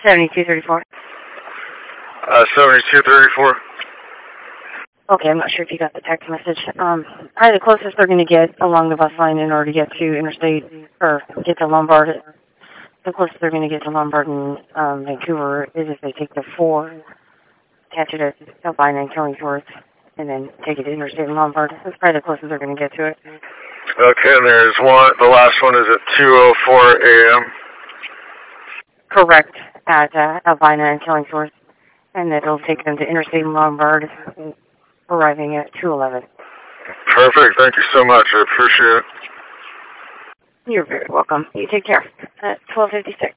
7234. 7234. Okay, I'm not sure if you got the text message. Probably the closest they're going to get along the bus line in order to get to Interstate, or get to Lombard, the closest they're going to get to Lombard and Vancouver is if they take the 4, catch it at Alpine and Killingsworth, and then take it to Interstate and Lombard. That's probably the closest they're going to get to it. Okay, and there's one, the last one is at 2:04 a.m. Correct, at Albina and Killingsworth, and it'll take them to Interstate and Lombard, arriving at 2:11. Perfect, thank you so much, I appreciate it. You're very welcome. You take care. At 12:56.